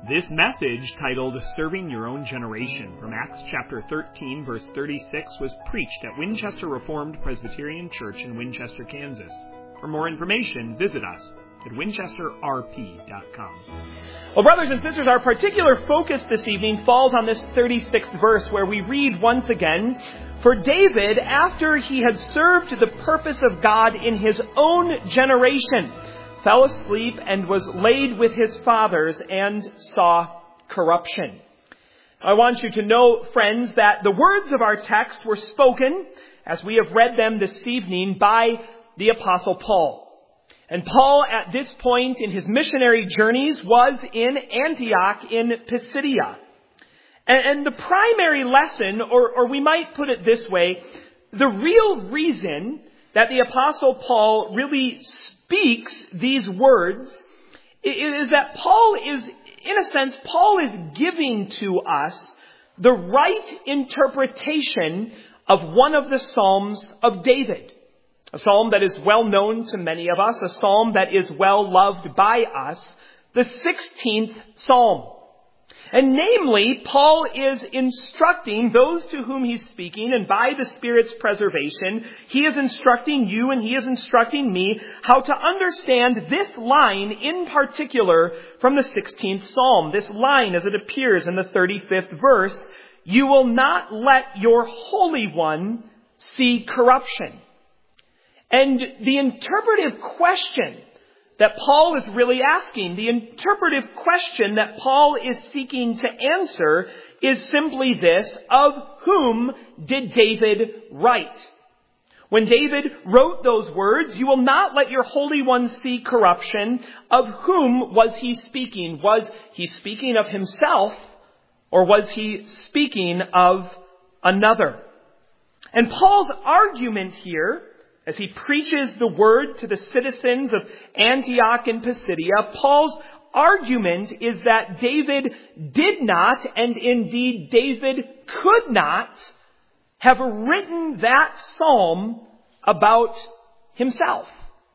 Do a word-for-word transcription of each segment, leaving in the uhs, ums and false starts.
This message, titled Serving Your Own Generation, from Acts chapter thirteen, verse thirty-six, was preached at Winchester Reformed Presbyterian Church in Winchester, Kansas. For more information, visit us at winchester r p dot com. Well, brothers and sisters, our particular focus this evening falls on this thirty-sixth verse, where we read once again, "For David, after he had served the purpose of God in his own generation, fell asleep and was laid with his fathers and saw corruption." I want you to know, friends, that the words of our text were spoken, as we have read them this evening, by the Apostle Paul. And Paul, at this point in his missionary journeys, was in Antioch in Pisidia. And, and the primary lesson, or, or we might put it this way, the real reason that the Apostle Paul really speaks these words is that Paul is, in a sense, Paul is giving to us the right interpretation of one of the Psalms of David. A psalm that is well known to many of us, a psalm that is well loved by us, the sixteenth Psalm. And namely, Paul is instructing those to whom he's speaking, and by the Spirit's preservation, he is instructing you and he is instructing me how to understand this line in particular from the sixteenth Psalm. This line as it appears in the thirty-fifth verse, "You will not let your Holy One see corruption." And the interpretive question that Paul is really asking, the interpretive question that Paul is seeking to answer, is simply this: of whom did David write? When David wrote those words, "You will not let your Holy One see corruption," of whom was he speaking? Was he speaking of himself, or was he speaking of another? And Paul's argument here, as he preaches the word to the citizens of Antioch and Pisidia, Paul's argument is that David did not, and indeed David could not, have written that psalm about himself.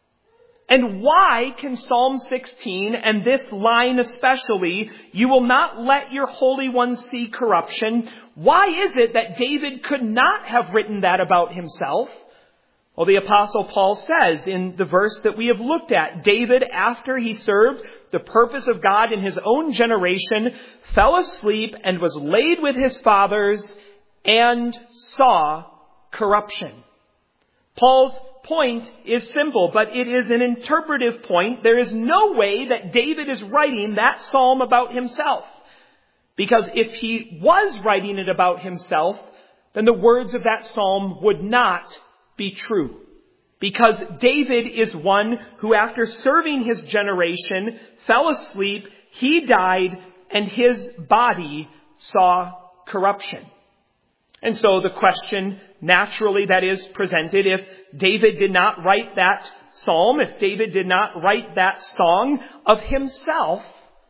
And why can Psalm sixteen, and this line especially, "You will not let your Holy One see corruption," why is it that David could not have written that about himself? Well, the Apostle Paul says in the verse that we have looked at, David, after he served the purpose of God in his own generation, fell asleep and was laid with his fathers and saw corruption. Paul's point is simple, but it is an interpretive point. There is no way that David is writing that psalm about himself. Because if he was writing it about himself, then the words of that psalm would not be true. Because David is one who, after serving his generation, fell asleep, he died, and his body saw corruption. And so the question naturally that is presented, if David did not write that psalm, if David did not write that song of himself,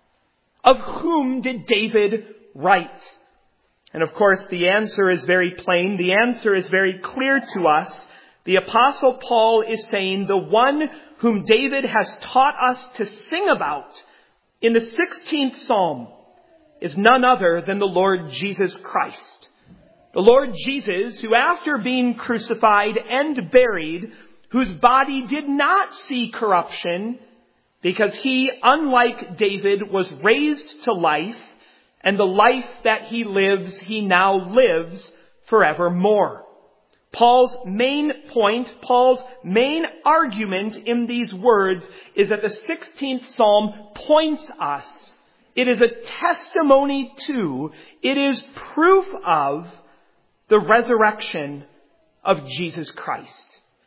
of whom did David write? And of course the answer is very plain. The answer is very clear to us. The Apostle Paul is saying the one whom David has taught us to sing about in the sixteenth Psalm is none other than the Lord Jesus Christ. The Lord Jesus, who after being crucified and buried, whose body did not see corruption, because he, unlike David, was raised to life, and the life that he lives, he now lives forevermore. Paul's main point, Paul's main argument in these words is that the sixteenth Psalm points us. It is a testimony to, it is proof of the resurrection of Jesus Christ.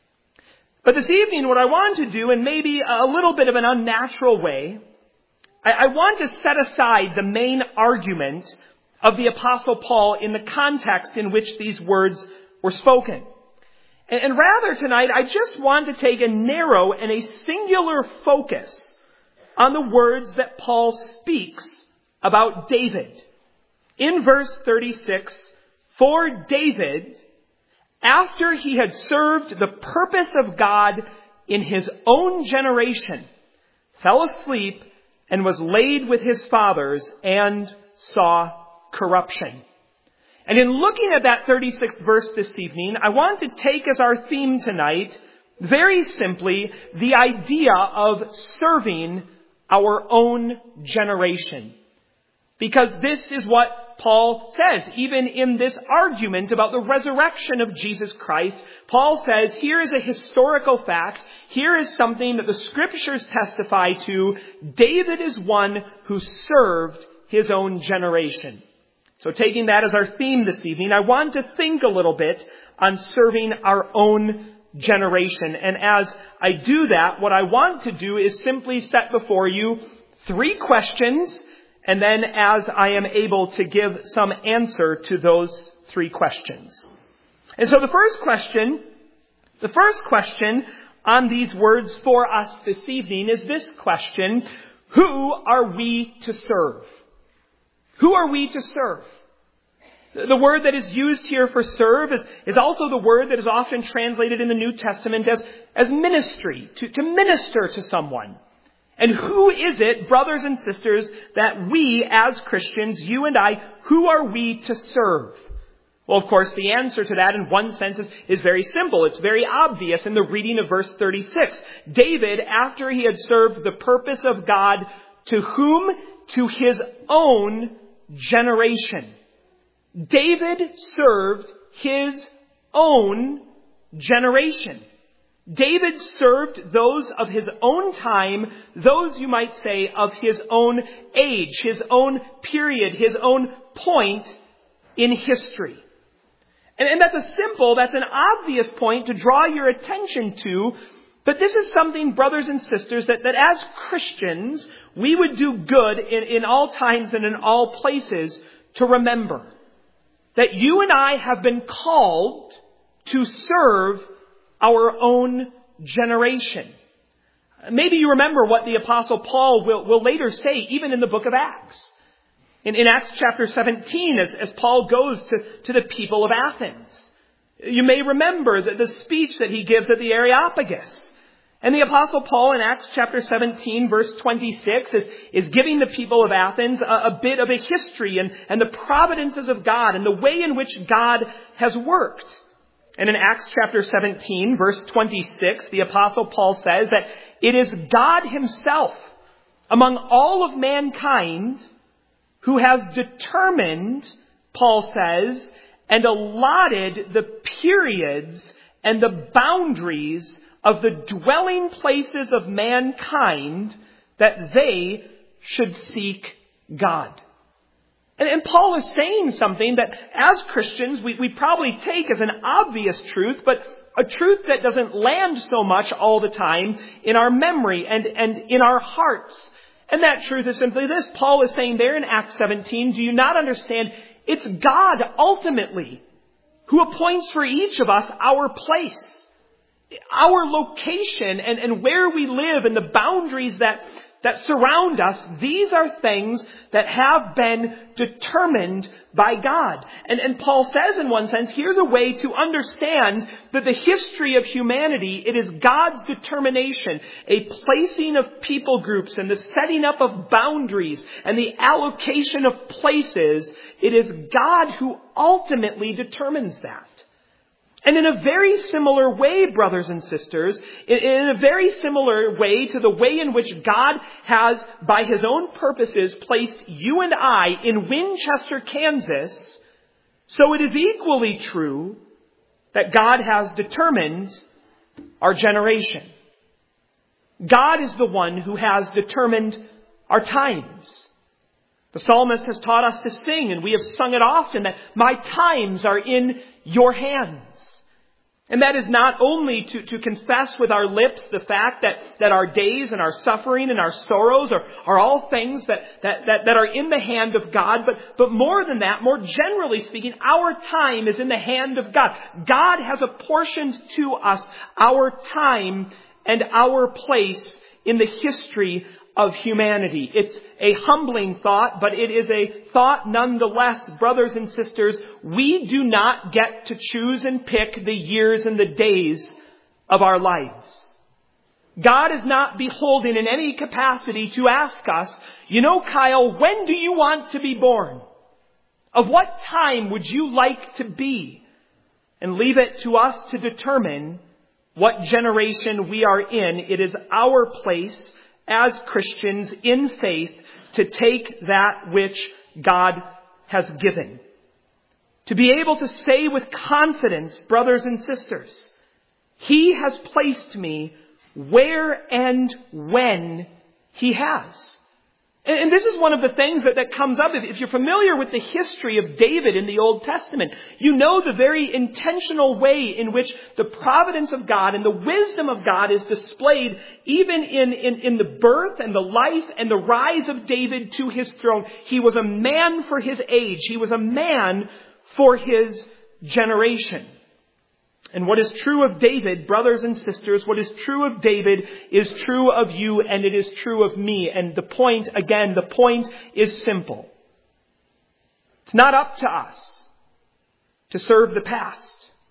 But this evening, what I want to do, in maybe a little bit of an unnatural way, I, I want to set aside the main argument of the Apostle Paul in the context in which these words were spoken. And, and rather tonight, I just want to take a narrow and a singular focus on the words that Paul speaks about David. In verse thirty-six, "For David, after he had served the purpose of God in his own generation, fell asleep and was laid with his fathers and saw corruption. And in looking at that thirty-sixth verse this evening, I want to take as our theme tonight, very simply, the idea of serving our own generation. Because this is what Paul says, even in this argument about the resurrection of Jesus Christ. Paul says, here is a historical fact. Here is something that the scriptures testify to. David is one who served his own generation. So taking that as our theme this evening, I want to think a little bit on serving our own generation. And as I do that, what I want to do is simply set before you three questions, and then as I am able to give some answer to those three questions. And so the first question, the first question on these words for us this evening is this question: who are we to serve? Who are we to serve? The word that is used here for serve is, is also the word that is often translated in the New Testament as, as ministry, to, to minister to someone. And who is it, brothers and sisters, that we as Christians, you and I, who are we to serve? Well, of course, the answer to that in one sense is, is very simple. It's very obvious in the reading of verse thirty-six. David, after he had served the purpose of God, to whom? To his own generation. David served his own generation. David served those of his own time, those, you might say, of his own age, his own period, his own point in history. And, and that's a simple, that's an obvious point to draw your attention to, but this is something, brothers and sisters, that, that as Christians, we would do good in, in all times and in all places to remember. That you and I have been called to serve our own generation. Maybe you remember what the Apostle Paul will, will later say, even in the book of Acts. In, in Acts chapter seventeen, as, as Paul goes to, to the people of Athens. You may remember the, the speech that he gives at the Areopagus. And the Apostle Paul in Acts chapter seventeen, verse twenty-six, is, is giving the people of Athens a, a bit of a history and, and the providences of God and the way in which God has worked. And in Acts chapter seventeen, verse twenty-six, the Apostle Paul says that it is God himself among all of mankind who has determined, Paul says, and allotted the periods and the boundaries of the dwelling places of mankind that they should seek God. And, and Paul is saying something that as Christians we, we probably take as an obvious truth, but a truth that doesn't land so much all the time in our memory and, and in our hearts. And that truth is simply this. Paul is saying there in Acts seventeen, do you not understand? It's God ultimately who appoints for each of us our place. Our location and, and where we live and the boundaries that, that surround us, these are things that have been determined by God. And, and Paul says in one sense, here's a way to understand that the history of humanity, it is God's determination, a placing of people groups and the setting up of boundaries and the allocation of places. It is God who ultimately determines that. And in a very similar way, brothers and sisters, in a very similar way to the way in which God has, by his own purposes, placed you and I in Winchester, Kansas, so it is equally true that God has determined our generation. God is the one who has determined our times. The psalmist has taught us to sing, and we have sung it often, that my times are in your hands. And that is not only to, to confess with our lips the fact that, that our days and our suffering and our sorrows are, are all things that, that, that, that are in the hand of God, but, but more than that, more generally speaking, our time is in the hand of God. God has apportioned to us our time and our place in the history of humanity. It's a humbling thought, but it is a thought nonetheless, brothers and sisters. We do not get to choose and pick the years and the days of our lives. God is not beholden in any capacity to ask us, you know, Kyle, when do you want to be born? Of what time would you like to be? And leave it to us to determine what generation we are in. It is our place as Christians in faith to take that which God has given. To be able to say with confidence, brothers and sisters, He has placed me where and when He has. And this is one of the things that, that comes up. If you're familiar with the history of David in the Old Testament, you know the very intentional way in which the providence of God and the wisdom of God is displayed even in, in, in the birth and the life and the rise of David to his throne. He was a man for his age. He was a man for his generation. And what is true of David, brothers and sisters, what is true of David is true of you, and it is true of me. And the point, again, the point is simple. It's not up to us to serve the past.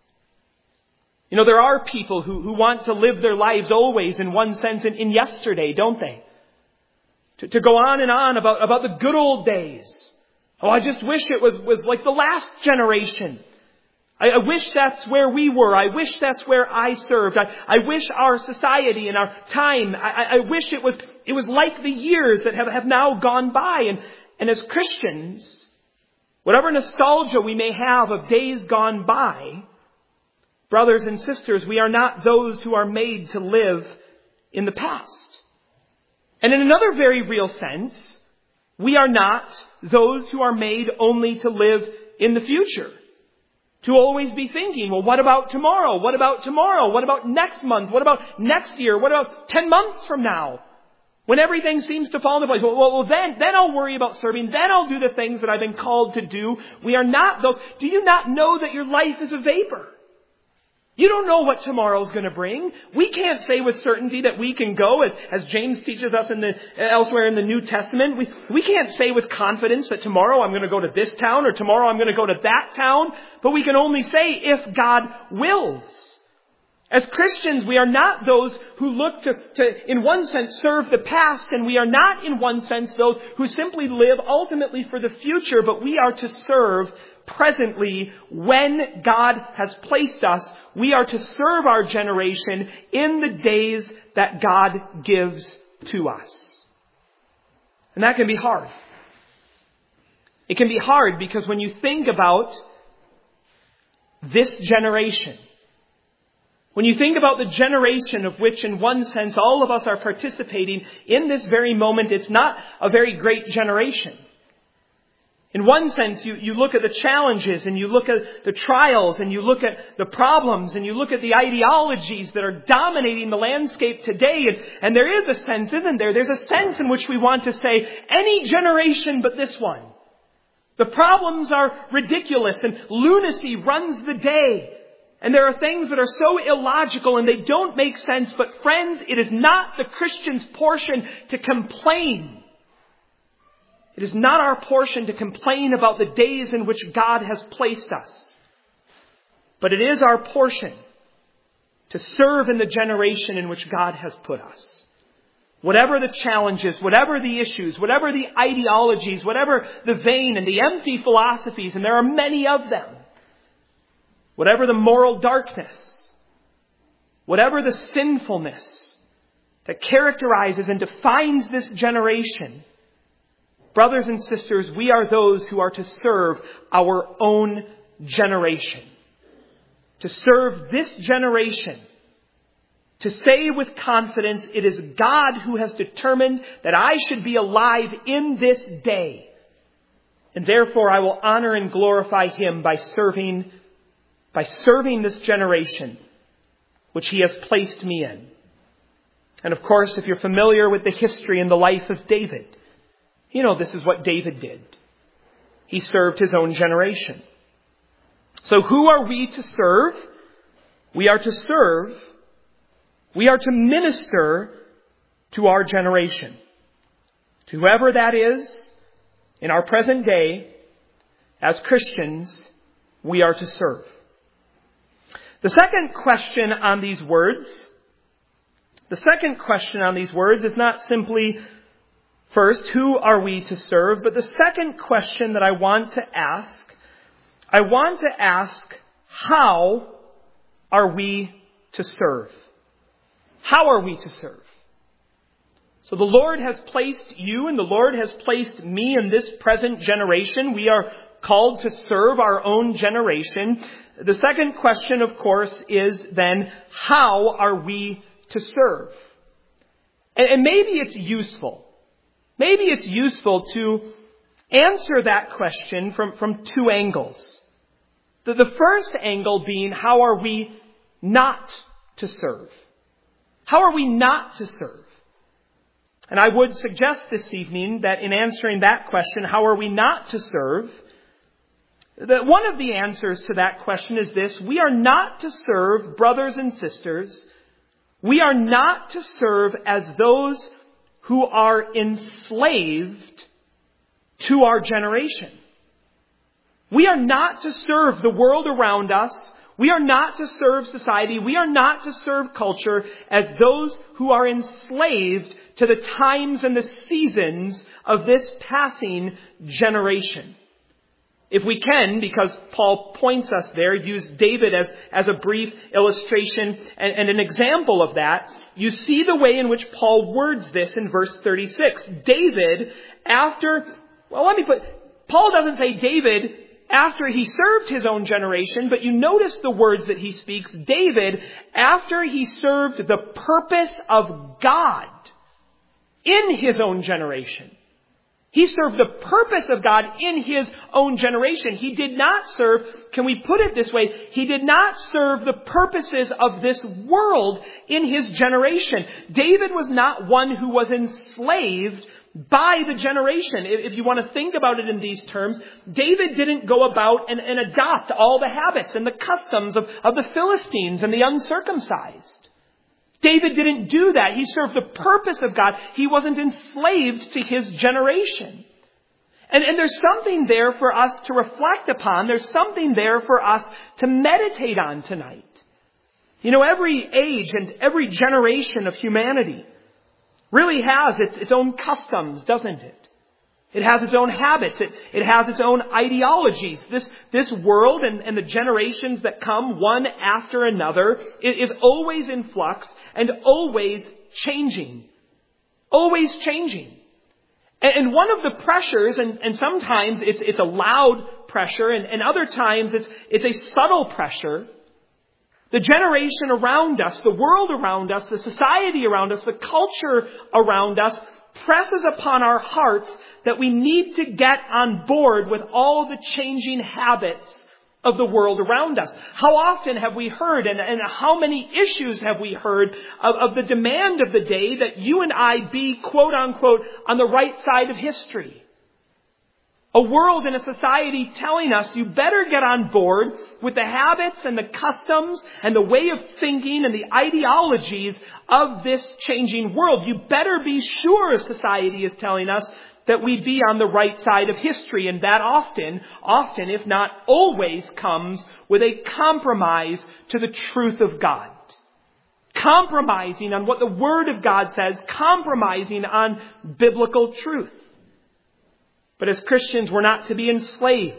You know, there are people who, who want to live their lives always, in one sense, in, in yesterday, don't they? To, to go on and on about, about the good old days. Oh, I just wish it was, was like the last generation. I wish that's where we were. I wish that's where I served. I, I wish our society and our time, I, I wish it was it was like the years that have, have now gone by. And, and as Christians, whatever nostalgia we may have of days gone by, brothers and sisters, we are not those who are made to live in the past. And in another very real sense, we are not those who are made only to live in the future. To always be thinking, well, what about tomorrow? What about tomorrow? What about next month? What about next year? What about ten months from now? When everything seems to fall into place. Well, well, then, then I'll worry about serving. Then I'll do the things that I've been called to do. We are not those. Do you not know that your life is a vapor? You don't know what tomorrow's going to bring. We can't say with certainty that we can go, as, as James teaches us in the, elsewhere in the New Testament. We, we can't say with confidence that tomorrow I'm going to go to this town or tomorrow I'm going to go to that town. But we can only say if God wills. As Christians, we are not those who look to, to, in one sense, serve the past, and we are not, in one sense, those who simply live ultimately for the future, but we are to serve presently when God has placed us. We are to serve our generation in the days that God gives to us. And that can be hard. It can be hard because when you think about this generation, when you think about the generation of which, in one sense, all of us are participating in this very moment, it's not a very great generation. In one sense, you, you look at the challenges and you look at the trials and you look at the problems and you look at the ideologies that are dominating the landscape today. And, and there is a sense, isn't there? There's a sense in which we want to say, any generation but this one. The problems are ridiculous and lunacy runs the day. And there are things that are so illogical and they don't make sense. But friends, it is not the Christian's portion to complain. It is not our portion to complain about the days in which God has placed us. But it is our portion to serve in the generation in which God has put us. Whatever the challenges, whatever the issues, whatever the ideologies, whatever the vain and the empty philosophies, and there are many of them. Whatever the moral darkness, whatever the sinfulness that characterizes and defines this generation, brothers and sisters, we are those who are to serve our own generation. To serve this generation. To say with confidence, it is God who has determined that I should be alive in this day. And therefore I will honor and glorify Him by serving, by serving this generation which He has placed me in. And of course, if you're familiar with the history and the life of David, you know this is what David did. He served his own generation. So who are we to serve? We are to serve, we are to minister to our generation. To whoever that is, in our present day, as Christians, we are to serve. The second question on these words The second question on these words is not simply, first, who are we to serve? But the second question that I want to ask, I want to ask, how are we to serve? How are we to serve? So the Lord has placed you and the Lord has placed me in this present generation. We are called to serve our own generation. The second question, of course, is then, how are we to serve? And, and maybe it's useful. Maybe it's useful to answer that question from, from two angles. The, the first angle being, how are we not to serve? How are we not to serve? And I would suggest this evening that in answering that question, how are we not to serve, that one of the answers to that question is this: we are not to serve, brothers and sisters, we are not to serve as those who are enslaved to our generation. We are not to serve the world around us. We are not to serve society. We are not to serve culture as those who are enslaved to the times and the seasons of this passing generation. If we can, because Paul points us there, use David as, as a brief illustration and, and an example of that, you see the way in which Paul words this in verse thirty-six. David, after, well, let me put, Paul doesn't say David after he served his own generation, but you notice the words that he speaks. David, after he served the purpose of God in his own generation. He served the purpose of God in his own generation. He did not serve, can we put it this way, he did not serve the purposes of this world in his generation. David was not one who was enslaved by the generation. If you want to think about it in these terms, David didn't go about and, and adopt all the habits and the customs of, of the Philistines and the uncircumcised. David didn't do that. He served the purpose of God. He wasn't enslaved to his generation. And, and there's something there for us to reflect upon. There's something there for us to meditate on tonight. You know, every age and every generation of humanity really has its, its own customs, doesn't it? It has its own habits. It, it has its own ideologies. This, this world and, and the generations that come one after another is, is always in flux and always changing. Always changing. And, and one of the pressures, and, and sometimes it's, it's a loud pressure, and, and other times it's, it's a subtle pressure. The generation around us, the world around us, the society around us, the culture around us presses upon our hearts that we need to get on board with all the changing habits of the world around us. How often have we heard, and, and how many issues have we heard of, of the demand of the day that you and I be, quote unquote, on the right side of history? A world and a society telling us you better get on board with the habits and the customs and the way of thinking and the ideologies of this changing world. You better be sure, society is telling us, that we be on the right side of history. And that often, often, if not always, comes with a compromise to the truth of God. Compromising on what the Word of God says, compromising on biblical truth. But as Christians, we're not to be enslaved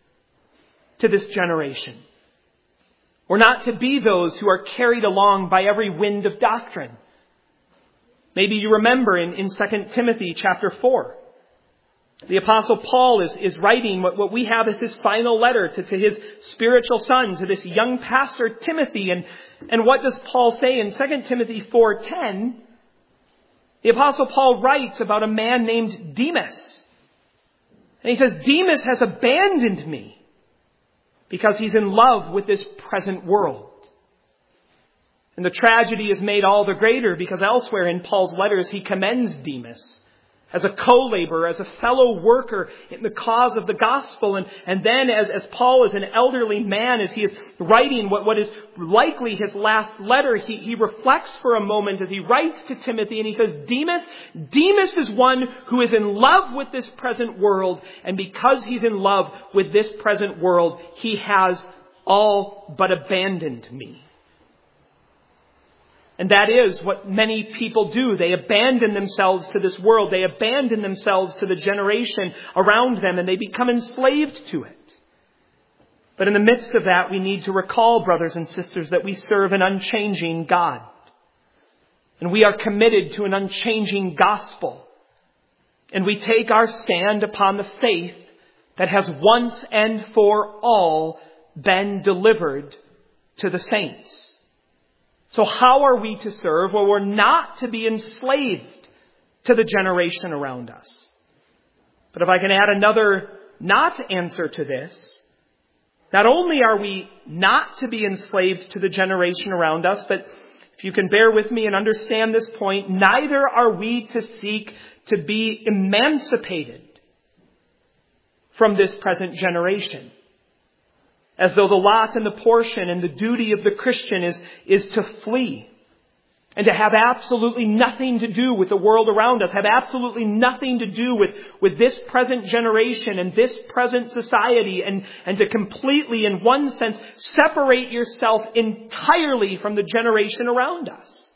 to this generation. We're not to be those who are carried along by every wind of doctrine. Maybe you remember in, in Second Timothy chapter four, the Apostle Paul is, is writing what, what we have as his final letter to, to his spiritual son, to this young pastor Timothy. And, and what does Paul say in Second Timothy four ten? The Apostle Paul writes about a man named Demas. And he says, Demas has abandoned me because he's in love with this present world. And the tragedy is made all the greater because elsewhere in Paul's letters he commends Demas as a co-laborer, as a fellow worker in the cause of the gospel. And, and then as, as Paul is an elderly man, as he is writing what, what is likely his last letter, he, he reflects for a moment as he writes to Timothy and he says, Demas, Demas is one who is in love with this present world. And because he's in love with this present world, he has all but abandoned me. And that is what many people do. They abandon themselves to this world. They abandon themselves to the generation around them, and they become enslaved to it. But in the midst of that, we need to recall, brothers and sisters, that we serve an unchanging God. And we are committed to an unchanging gospel. And we take our stand upon the faith that has once and for all been delivered to the saints. So how are we to serve? Well, we're not to be enslaved to the generation around us. But if I can add another not answer to this, not only are we not to be enslaved to the generation around us, but if you can bear with me and understand this point, neither are we to seek to be emancipated from this present generation. As though the lot and the portion and the duty of the Christian is, is to flee and to have absolutely nothing to do with the world around us, have absolutely nothing to do with, with this present generation and this present society, and, and to completely, in one sense, separate yourself entirely from the generation around us.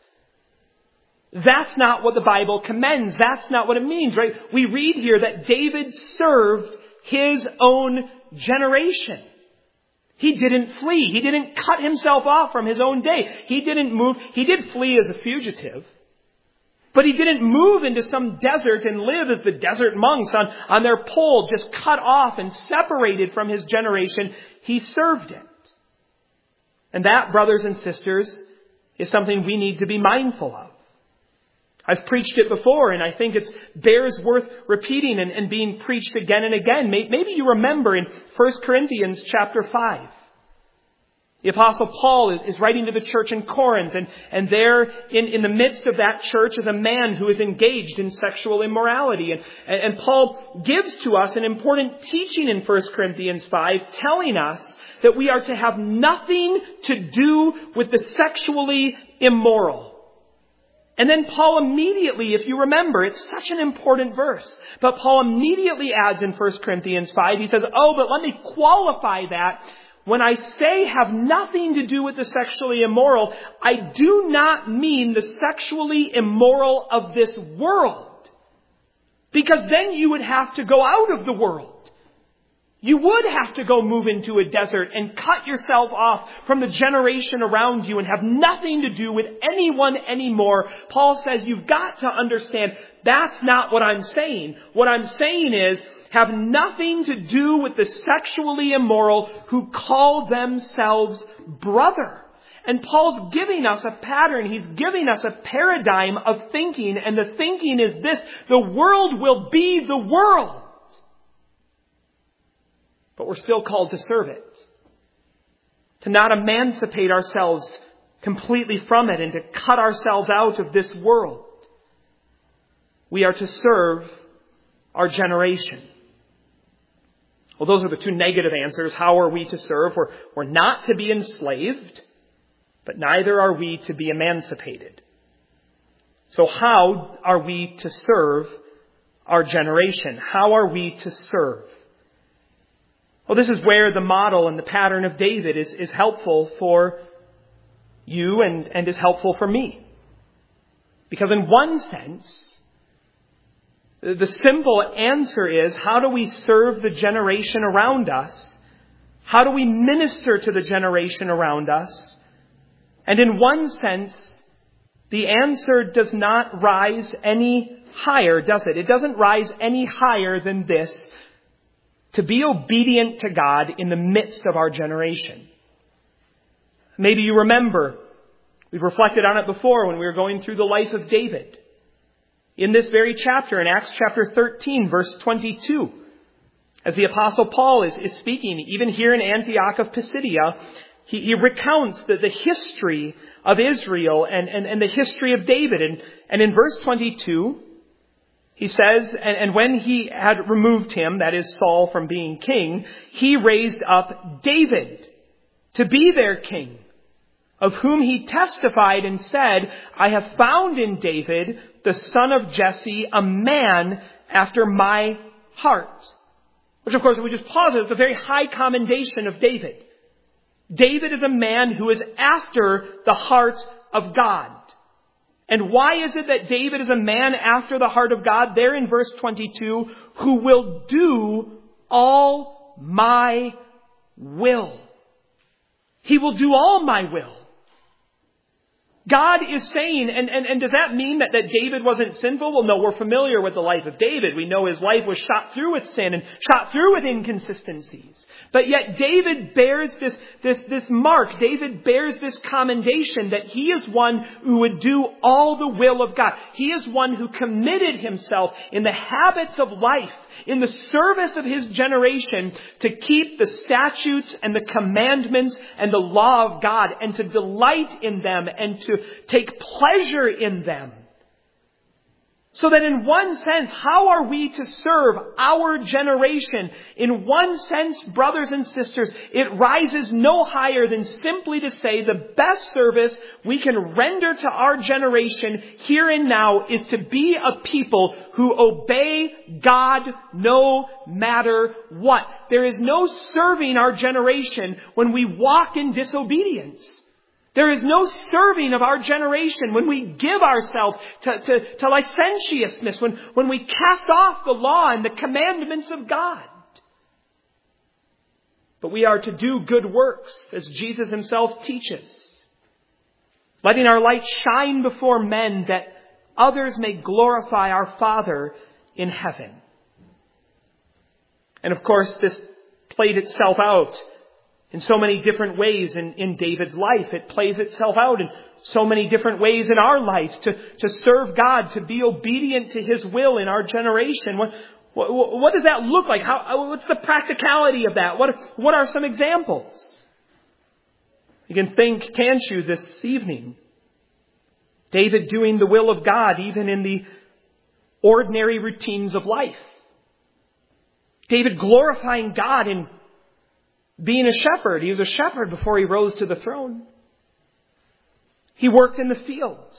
That's not what the Bible commends. That's not what it means, right? We read here that David served his own generation. He didn't flee. He didn't cut himself off from his own day. He didn't move. He did flee as a fugitive. But he didn't move into some desert and live as the desert monks on, on their pole, just cut off and separated from his generation. He served it. And that, brothers and sisters, is something we need to be mindful of. I've preached it before, and I think it bears worth repeating and, and being preached again and again. Maybe you remember in First Corinthians chapter five. The Apostle Paul is, is writing to the church in Corinth, and, and there in, in the midst of that church is a man who is engaged in sexual immorality. And, and, and Paul gives to us an important teaching in First Corinthians five, telling us that we are to have nothing to do with the sexually immoral. And then Paul immediately, if you remember, it's such an important verse, but Paul immediately adds in First Corinthians five, he says, oh, but let me qualify that. When I say have nothing to do with the sexually immoral, I do not mean the sexually immoral of this world. Because then you would have to go out of the world. You would have to go move into a desert and cut yourself off from the generation around you and have nothing to do with anyone anymore. Paul says you've got to understand that's not what I'm saying. What I'm saying is have nothing to do with the sexually immoral who call themselves brother. And Paul's giving us a pattern. He's giving us a paradigm of thinking. And the thinking is this: the world will be the world. But we're still called to serve it. To not emancipate ourselves completely from it and to cut ourselves out of this world. We are to serve our generation. Well, those are the two negative answers. How are we to serve? We're, we're not to be enslaved, but neither are we to be emancipated. So how are we to serve our generation? How are we to serve? Well, this is where the model and the pattern of David is, is helpful for you and, and is helpful for me. Because in one sense, the simple answer is, how do we serve the generation around us? How do we minister to the generation around us? And in one sense, the answer does not rise any higher, does it? It doesn't rise any higher than this: to be obedient to God in the midst of our generation. Maybe you remember, we've reflected on it before when we were going through the life of David. In this very chapter, in Acts chapter thirteen, verse twenty-two, as the Apostle Paul is, is speaking, even here in Antioch of Pisidia, he, he recounts the, the history of Israel and, and, and the history of David. And, and in verse twenty-two, he says, and, and when he had removed him, that is Saul, from being king, he raised up David to be their king, of whom he testified and said, I have found in David, the son of Jesse, a man after my heart. Which, of course, if we just pause it, it's a very high commendation of David. David is a man who is after the heart of God. And why is it that David is a man after the heart of God? There in verse twenty-two, who will do all my will. He will do all my will. God is saying, and, and, and does that mean that, that David wasn't sinful? Well, no, we're familiar with the life of David. We know his life was shot through with sin and shot through with inconsistencies. But yet David bears this, this, this mark. David bears this commendation that he is one who would do all the will of God. He is one who committed himself in the habits of life, in the service of his generation, to keep the statutes and the commandments and the law of God, and to delight in them and to take pleasure in them. So that in one sense, how are we to serve our generation? In one sense, brothers and sisters, it rises no higher than simply to say the best service we can render to our generation here and now is to be a people who obey God no matter what. There is no serving our generation when we walk in disobedience. There is no serving of our generation when we give ourselves to, to, to licentiousness, when, when we cast off the law and the commandments of God. But we are to do good works, as Jesus himself teaches, letting our light shine before men that others may glorify our Father in heaven. And of course, this played itself out in so many different ways in, in David's life. It plays itself out in so many different ways in our lives to, to serve God, to be obedient to his will in our generation. What, what, what does that look like? How, what's the practicality of that? What, what are some examples? You can think, can't you, this evening? David doing the will of God even in the ordinary routines of life. David glorifying God in being a shepherd. He was a shepherd before he rose to the throne. He worked in the fields.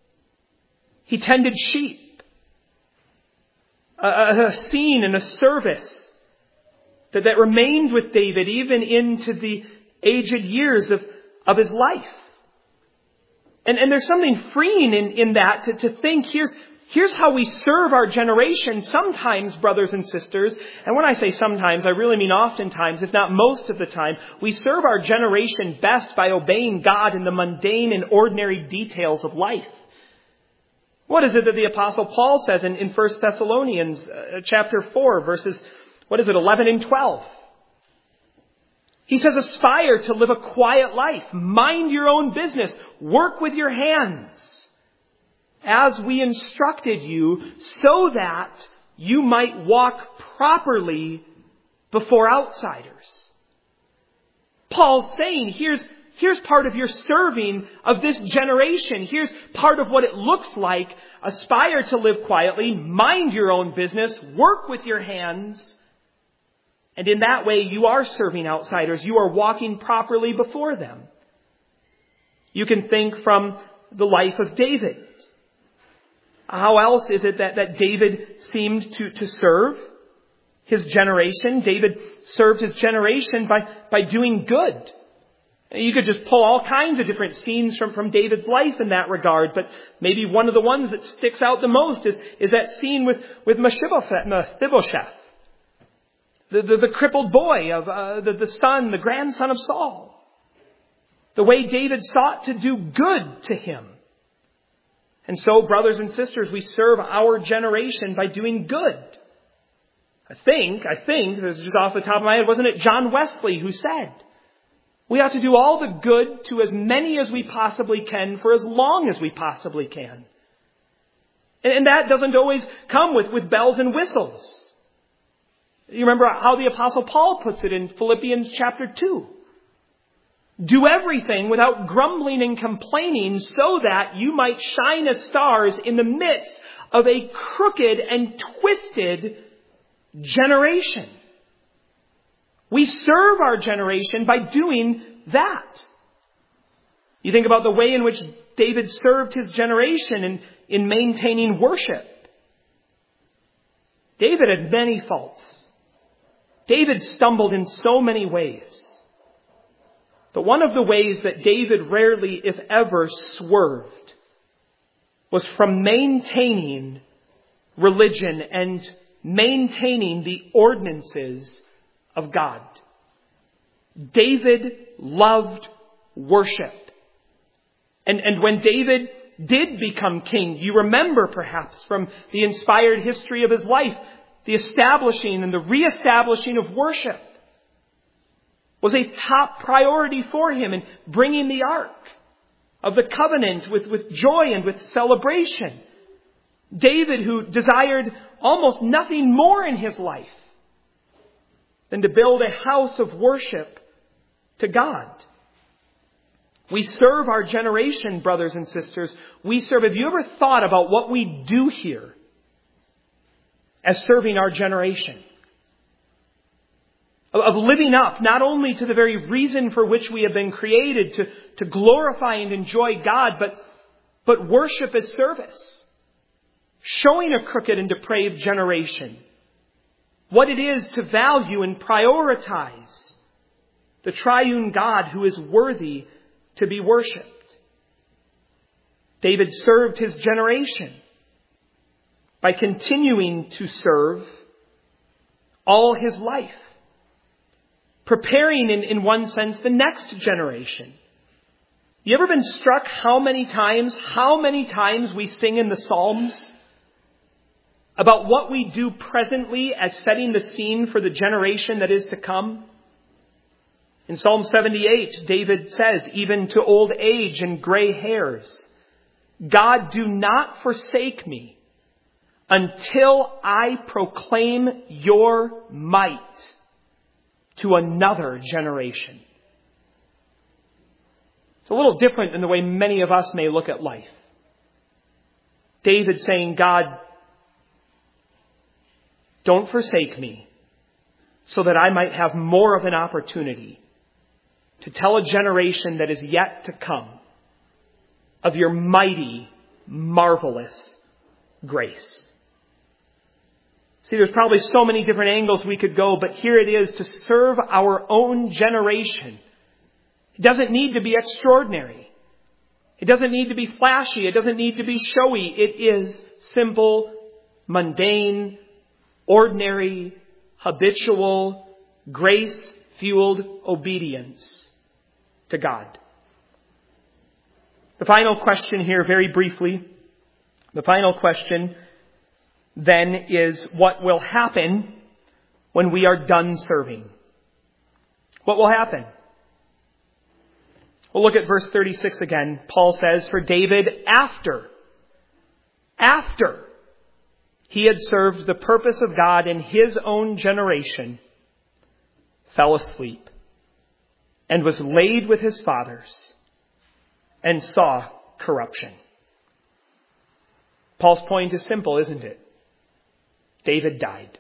He tended sheep. A, a scene and a service that, that remained with David even into the aged years of, of his life. And, and there's something freeing in, in that to, to think here's Here's how we serve our generation sometimes, brothers and sisters. And when I say sometimes, I really mean oftentimes, if not most of the time. We serve our generation best by obeying God in the mundane and ordinary details of life. What is it that the Apostle Paul says in, in First Thessalonians uh, chapter four, verses, what is it, eleven and twelve? He says, aspire to live a quiet life. Mind your own business. Work with your hands, as we instructed you, so that you might walk properly before outsiders. Paul's saying, here's, here's part of your serving of this generation. Here's part of what it looks like. Aspire to live quietly, mind your own business, work with your hands. And in that way, you are serving outsiders. You are walking properly before them. You can think from the life of David. How else is it that, that David seemed to, to serve his generation? David served his generation by, by doing good. You could just pull all kinds of different scenes from, from David's life in that regard, but maybe one of the ones that sticks out the most is, is that scene with, with Mephibosheth, Mephibosheth the, the, the crippled boy of uh, the, the son, the grandson of Saul. The way David sought to do good to him. And so, brothers and sisters, we serve our generation by doing good. I think, I think, this is just off the top of my head, wasn't it John Wesley who said, we ought to do all the good to as many as we possibly can for as long as we possibly can. And, and that doesn't always come with, with bells and whistles. You remember how the Apostle Paul puts it in Philippians chapter two. Do everything without grumbling and complaining, so that you might shine as stars in the midst of a crooked and twisted generation. We serve our generation by doing that. You think about the way in which David served his generation in, in maintaining worship. David had many faults. David stumbled in so many ways. But one of the ways that David rarely, if ever, swerved was from maintaining religion and maintaining the ordinances of God. David loved worship. And, and when David did become king, you remember perhaps from the inspired history of his life, the establishing and the reestablishing of worship was a top priority for him in bringing the Ark of the Covenant with, with joy and with celebration. David, who desired almost nothing more in his life than to build a house of worship to God. We serve our generation, brothers and sisters. We serve. Have you ever thought about what we do here as serving our generation? Of living up not only to the very reason for which we have been created, to, to glorify and enjoy God, but, but worship as service. Showing a crooked and depraved generation what it is to value and prioritize the triune God who is worthy to be worshipped. David served his generation by continuing to serve all his life, preparing in, in one sense the next generation. You ever been struck how many times, how many times we sing in the Psalms about what we do presently as setting the scene for the generation that is to come? In Psalm seventy-eight, David says, even to old age and gray hairs, God, do not forsake me until I proclaim your might to another generation. It's a little different than the way many of us may look at life. David saying, God, don't forsake me so that I might have more of an opportunity to tell a generation that is yet to come of your mighty, marvelous grace. See, there's probably so many different angles we could go, but here it is to serve our own generation. It doesn't need to be extraordinary. It doesn't need to be flashy. It doesn't need to be showy. It is simple, mundane, ordinary, habitual, grace-fueled obedience to God. The final question here, very briefly, the final question then is what will happen when we are done serving? What will happen? We'll look at verse thirty-six again. Paul says, for David, after, after he had served the purpose of God in his own generation, fell asleep and was laid with his fathers and saw corruption. Paul's point is simple, isn't it? David died.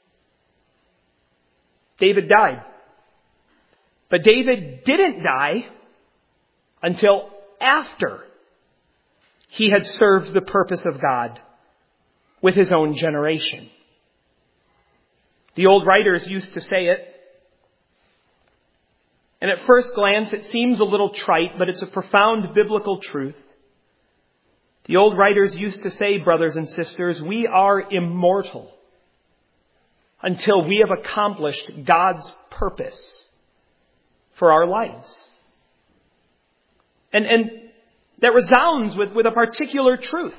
David died. But David didn't die until after he had served the purpose of God with his own generation. The old writers used to say it, and at first glance it seems a little trite, but it's a profound biblical truth. The old writers used to say, brothers and sisters, we are immortal until we have accomplished God's purpose for our lives. And, and that resounds with, with a particular truth.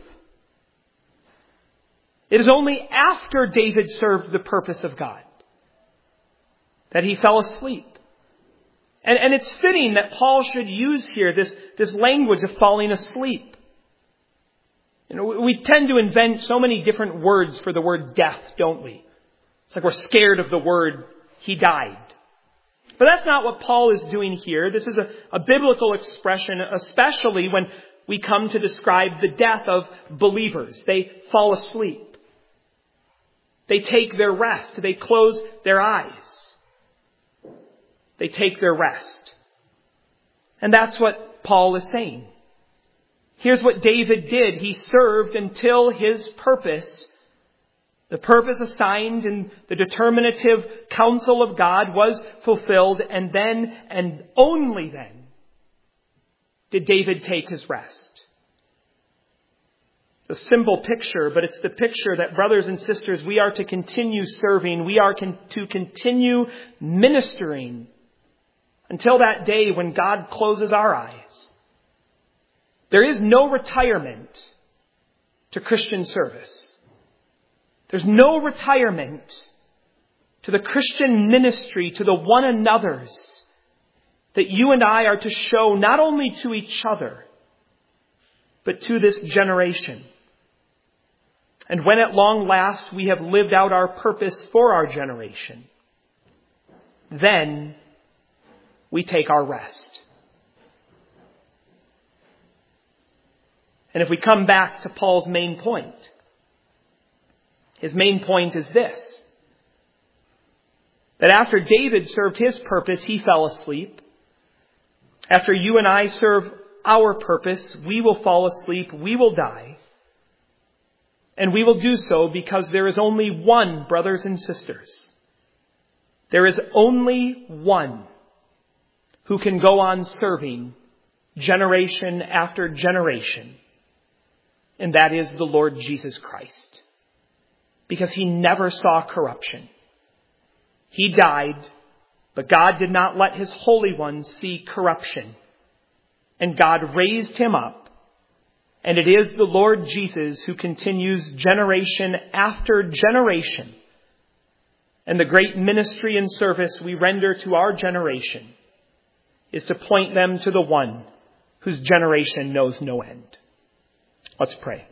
It is only after David served the purpose of God that he fell asleep. And, and it's fitting that Paul should use here this, this language of falling asleep. You know, we tend to invent so many different words for the word death, don't we? It's like we're scared of the word, he died. But that's not what Paul is doing here. This is a, a biblical expression, especially when we come to describe the death of believers. They fall asleep. They take their rest. They close their eyes. They take their rest. And that's what Paul is saying. Here's what David did. He served until his purpose, the purpose assigned in the determinative counsel of God, was fulfilled. And then, and only then, did David take his rest. It's a simple picture, but it's the picture that, brothers and sisters, we are to continue serving. We are con- to continue ministering until that day when God closes our eyes. There is no retirement to Christian service. There's no retirement to the Christian ministry, to the one another's that you and I are to show not only to each other, but to this generation. And when at long last we have lived out our purpose for our generation, then we take our rest. And if we come back to Paul's main point, his main point is this: that after David served his purpose, he fell asleep. After you and I serve our purpose, we will fall asleep, we will die. And we will do so because there is only one, brothers and sisters. There is only one who can go on serving generation after generation. And that is the Lord Jesus Christ. Because he never saw corruption. He died, but God did not let his Holy One see corruption. And God raised him up. And it is the Lord Jesus who continues generation after generation. And the great ministry and service we render to our generation is to point them to the one whose generation knows no end. Let's pray.